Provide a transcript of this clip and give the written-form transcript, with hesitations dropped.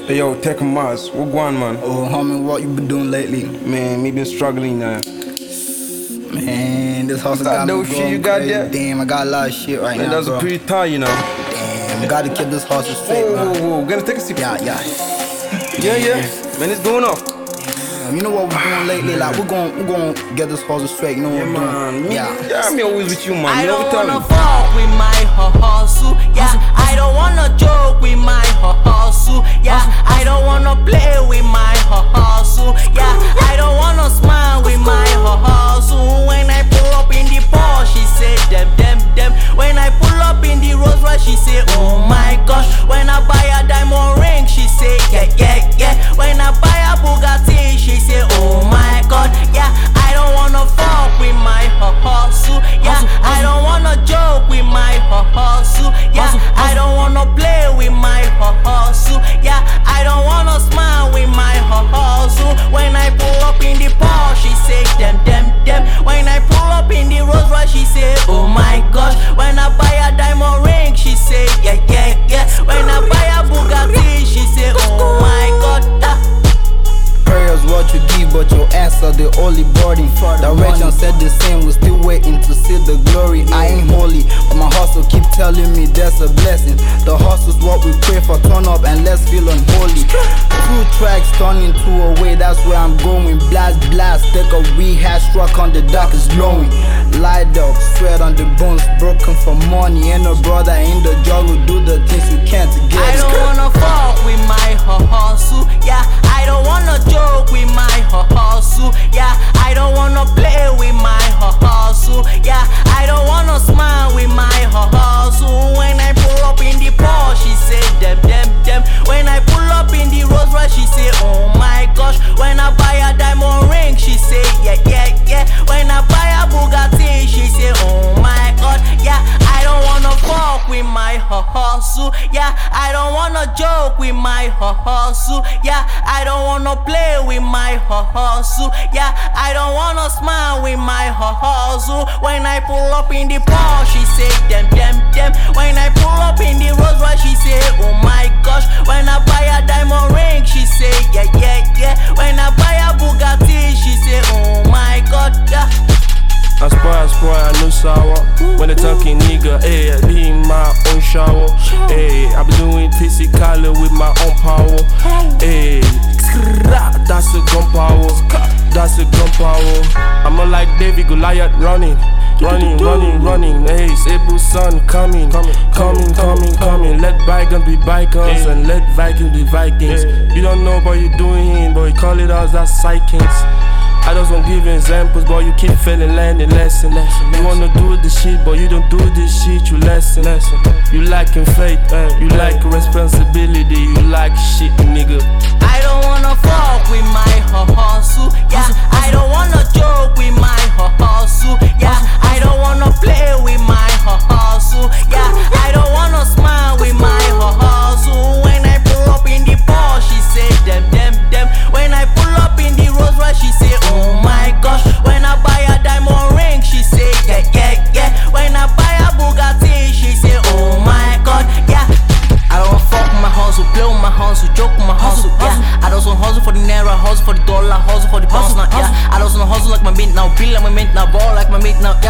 Hey yo, Tech Mars, what going on, man? Oh, homie, what you been doing lately? Man, me been struggling now. Man, this hustle got me dope going shit you got crazy. there? Damn, I got a lot of shit right Man, now, that's bro. a pretty tie, you know. Damn, gotta keep this hustle straight, Whoa, man. whoa, gonna take a sip. Yeah. Man, it's going off. You know what we're doing lately? Like, we're gonna get this hustle straight. You know what we're doing? Yeah, I'm always with you, man. I You don't never tell wanna me. fuck with my hustle. Yeah, I don't wanna joke with my hustle. Yeah, I don't wanna play with my hustle. Yeah, I don't wanna smile with my hustle. When I pull up in the Porsche, she say them. When I pull up in the Rolls Royce, she say oh my gosh. When I buy a diamond ring, she say yeah. When I buy a Bugatti, she say oh my god. Yeah, I don't wanna fuck with my hustle. Yeah, I don't wanna joke with my hustle. Yeah, I don't wanna play with my hustle. Yeah, I don't wanna smile with my hustle. When I pull up in the Porsche, she say them. When I pull up in the Rolls Royce, she say oh my gosh. When I buy a diamond ring, she say yeah. When I buy a Bugatti, she say oh my god. Prayers what you give, but your ass are the only burden. Direction said the same, we're still waiting to see the glory. I ain't holy, but my hustle keep telling me that's a blessing. The hustle's what we pray for, turn up and let's feel unholy. 2 tracks turning to a way, that's where I'm going. Blast, take a rehash, struck on the dark is glowing. Light up, sweat on the bones, broken for money. Ain't no brother in the jungle, do the things you can't to get. I don't wanna fuck with my hustle. Yeah, I don't wanna joke with my hustle. Yeah, I don't wanna play with my hustle. Yeah, I don't wanna smile with my hustle. When I pull up in the Porsche, she say them. When I pull up in the Rolls Royce, she say oh my gosh. When I buy a diamond ring, she say yeah. When I buy a Bugatti, she say oh my god. Yeah, I don't wanna fuck with my hustle. Yeah, I don't wanna joke with my hustle. Yeah, I don't wanna play with my hustle. Yeah, I don't wanna smile with my hustle. When I pull up in the Porsche, she say them. When I pull up in the Rolls Royce, she say oh my gosh. When I buy a diamond ring, she say yeah. When I buy a Bugatti, she say oh my god. Yeah. I spoil, I know sour. When they talking nigga, ayy, I be in my own shower. Ayy, I be doing TC Khaled with my own power. Ayy, that's a gun power. That's a gun power. I'm more like David Goliath running. Hey, Sable son coming. Let bygones be bygones and let Vikings be Vikings. You don't know what you're doing, but you call it us, that's psychings. I just won't give examples, but you keep failing, learning lesson. You wanna do this shit, but you don't do this shit, you lesson. You lacking faith, you lack responsibility, you like shit, nigga. I don't wanna fuck with my hustle. Yeah, I don't wanna joke with my hustle. Yeah, I don't wanna play with my hustle. Yeah, I don't wanna smile with my hustle. When I pull up in the Porsche, she say them. When I pull up in the Rolls Royce, she say oh my gosh. When I buy a diamond ring, she say yeah. When I buy a Bugatti, she say oh my god. Yeah, I don't wanna fuck with my hustle, play with my hustle, joke with my hustle. Yeah, I don't wanna hustle for the naira, hustle for the dollar, hustle for the pounds now. Yeah, I don't wanna hustle like my mint now, feel like my mint now, ball like my mint now. Yeah.